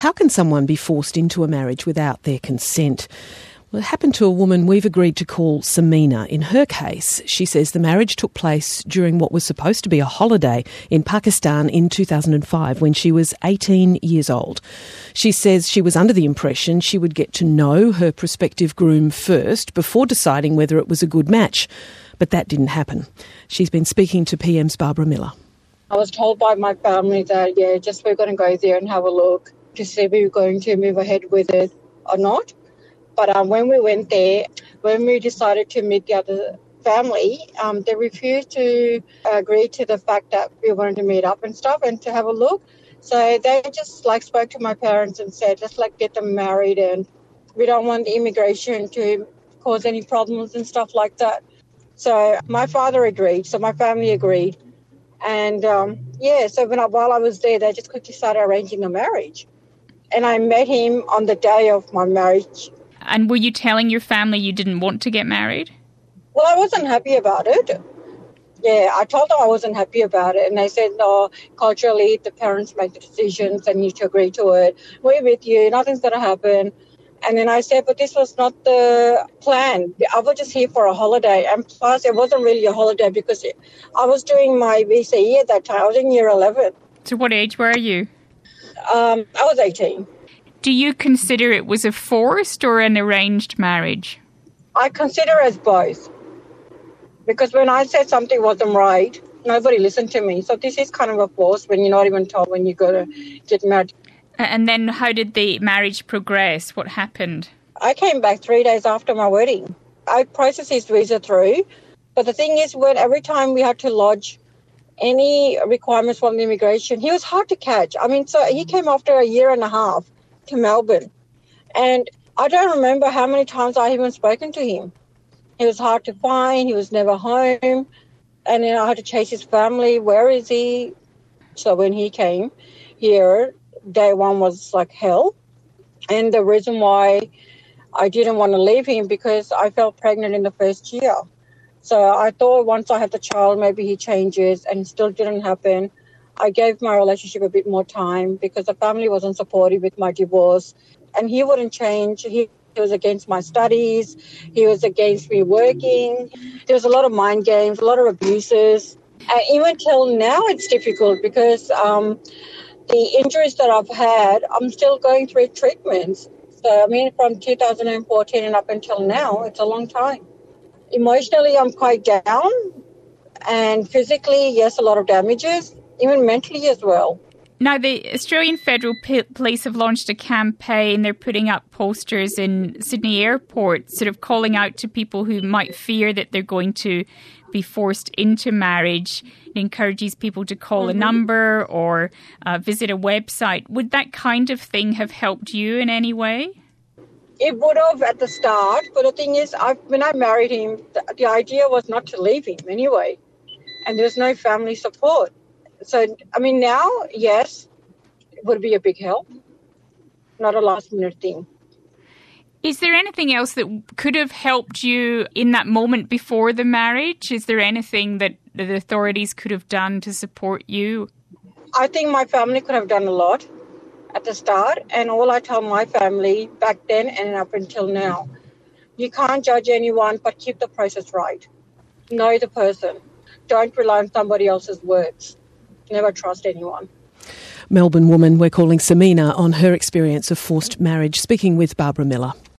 How can someone be forced into a marriage without their consent? Well, it happened to a woman we've agreed to call Samina. In her case, she says the marriage took place during what was supposed to be a holiday in Pakistan in 2005 when she was 18 years old. She says she was under the impression she would get to know her prospective groom first before deciding whether it was a good match. But that didn't happen. She's been speaking to PM's Barbara Miller. I was told by my family that, we're going to go there and have a look to see if we were going to move ahead with it or not. But when we went there, when we decided to meet the other family, they refused to agree to the fact that we wanted to meet up and stuff and to have a look. So they just spoke to my parents and said, let's get them married, and we don't want the immigration to cause any problems and stuff like that. So my father agreed, so my family agreed. And so while I was there, they just quickly started arranging a marriage. And I met him on the day of my marriage. And were you telling your family you didn't want to get married? Well, I wasn't happy about it. Yeah, I told them I wasn't happy about it. And they said, no, culturally, the parents make the decisions and you need to agree to it. We're with you. Nothing's going to happen. And then I said, but this was not the plan. I was just here for a holiday. And plus, it wasn't really a holiday because I was doing my VCE at that time. I was in year 11. So what age were you? I was 18. Do you consider it was a forced or an arranged marriage? I consider it as both. Because when I said something wasn't right, nobody listened to me. So this is kind of a force when you're not even told when you're going to get married. And then how did the marriage progress? What happened? I came back 3 days after my wedding. I processed his visa through. But the thing is, every time we had to lodge any requirements from the immigration, he was hard to catch. So he came after a year and a half to Melbourne. And I don't remember how many times I even spoken to him. He was hard to find. He was never home. And then I had to chase his family. Where is he? So when he came here, day one was like hell. And the reason why I didn't want to leave him because I felt pregnant in the first year. So I thought once I had the child, maybe he changes, and it still didn't happen. I gave my relationship a bit more time because the family wasn't supportive with my divorce, and he wouldn't change. He was against my studies. He was against me working. There was a lot of mind games, a lot of abuses. And even till now, it's difficult because the injuries that I've had, I'm still going through treatments. So, from 2014 and up until now, it's a long time. Emotionally, I'm quite down. And physically, yes, a lot of damages, even mentally as well. Now, the Australian Federal Police have launched a campaign. They're putting up posters in Sydney Airport, sort of calling out to people who might fear that they're going to be forced into marriage. It encourages people to call a number or visit a website. Would that kind of thing have helped you in any way? It would have at the start, but the thing is, when I married him, the idea was not to leave him anyway, and there's no family support. So, now, yes, it would be a big help, not a last-minute thing. Is there anything else that could have helped you in that moment before the marriage? Is there anything that the authorities could have done to support you? I think my family could have done a lot at the start, and all I tell my family back then and up until now, you can't judge anyone, but keep the process right. Know the person. Don't rely on somebody else's words. Never trust anyone. Melbourne woman we're calling Samina on her experience of forced marriage, speaking with Barbara Miller.